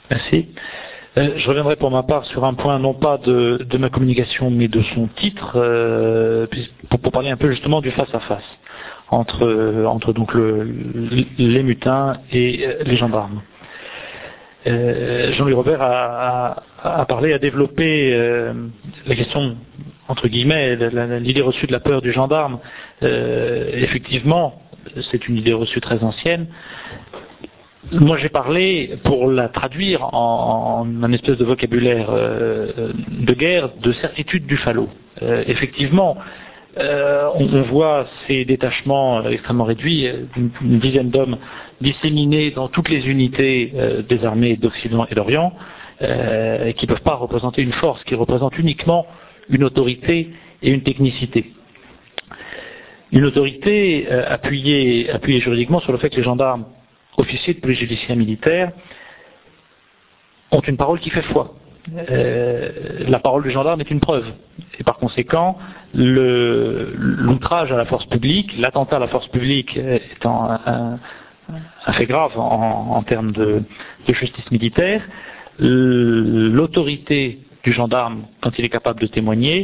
Merci. Je reviendrai pour ma part sur un point, non pas de ma communication, mais de son titre, pour parler un peu justement du face-à-face entre donc les mutins et les gendarmes. Jean-Louis Robert a parlé, a développé la question, entre guillemets, l'idée reçue de la peur du gendarme. Effectivement, c'est une idée reçue très ancienne. Moi j'ai parlé, pour la traduire en un espèce de vocabulaire de guerre, de certitude du falot. Effectivement, on voit ces détachements extrêmement réduits, une dizaine d'hommes disséminés dans toutes les unités des armées d'Occident et d'Orient, qui ne peuvent pas représenter une force, qui représentent uniquement une autorité et une technicité. Une autorité appuyée juridiquement sur le fait que les gendarmes, officiers de police judiciaire militaire, ont une parole qui fait foi. La parole du gendarme est une preuve. Et par conséquent, l'outrage à la force publique, l'attentat à la force publique étant un fait grave en termes de justice militaire, l'autorité du gendarme, quand il est capable de témoigner,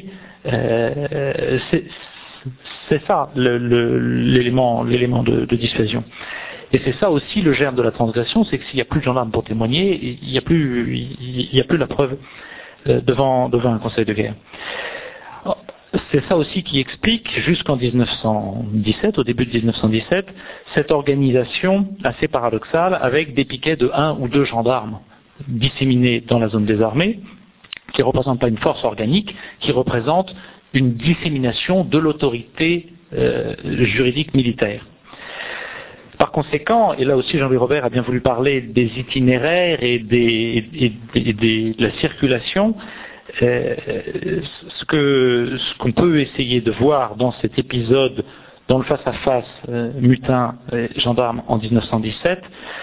c'est ça l'élément de dissuasion. Et c'est ça aussi le germe de la transgression, c'est que s'il n'y a plus de gendarmes pour témoigner, il n'y a plus la preuve devant un conseil de guerre. C'est ça aussi qui explique, jusqu'en 1917, au début de 1917, cette organisation assez paradoxale avec des piquets de 1 ou 2 gendarmes disséminés dans la zone des armées, qui ne représentent pas une force organique, qui représentent une dissémination de l'autorité juridique militaire. Par conséquent, et là aussi Jean-Louis Robert a bien voulu parler des itinéraires et de la circulation, ce qu'on peut essayer de voir dans cet épisode, dans le face-à-face mutin-gendarme en 1917,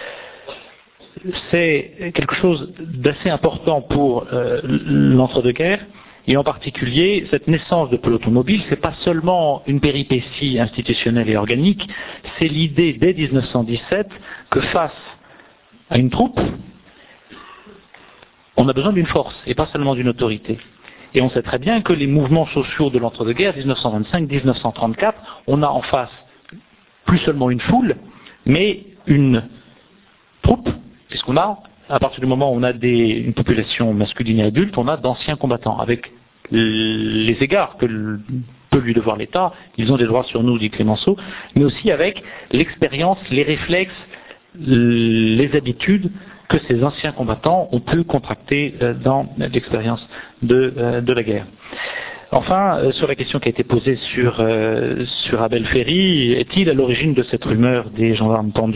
c'est quelque chose d'assez important pour l'entre-deux-guerres, et en particulier, cette naissance de peloton mobile, c'est pas seulement une péripétie institutionnelle et organique, c'est l'idée dès 1917 que face à une troupe, on a besoin d'une force, et pas seulement d'une autorité. Et on sait très bien que les mouvements sociaux de l'entre-deux-guerres, 1925-1934, on a en face plus seulement une foule, mais une troupe, puisqu'on a, à partir du moment où on a une population masculine et adulte, on a d'anciens combattants, avec les égards que peut lui devoir l'État, ils ont des droits sur nous, dit Clémenceau, mais aussi avec l'expérience, les réflexes, les habitudes que ces anciens combattants ont pu contracter dans l'expérience de la guerre. Enfin, sur la question qui a été posée sur Abel Ferry, est-il à l'origine de cette rumeur des gendarmes pendus ?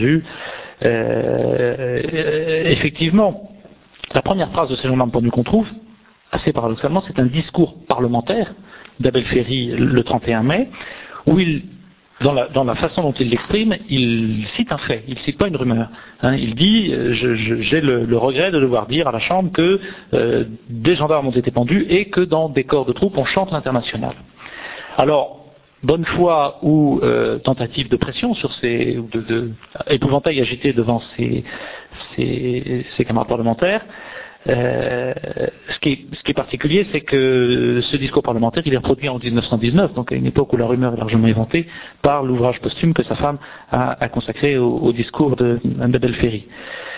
Effectivement, la première phrase de ces gendarmes pendus qu'on trouve, assez paradoxalement, c'est un discours parlementaire d'Abel Ferry le 31 mai, où dans la façon dont il l'exprime, il cite un fait, il ne cite pas une rumeur. Il dit, j'ai le regret de devoir dire à la Chambre que des gendarmes ont été pendus et que dans des corps de troupes, on chante l'international. Alors, bonne foi ou tentative de pression sur épouvantail agité devant ses camarades parlementaires. Ce qui est particulier, c'est que ce discours parlementaire, il est reproduit en 1919, donc à une époque où la rumeur est largement inventée, par l'ouvrage posthume que sa femme a consacré au discours d'Abel Ferry.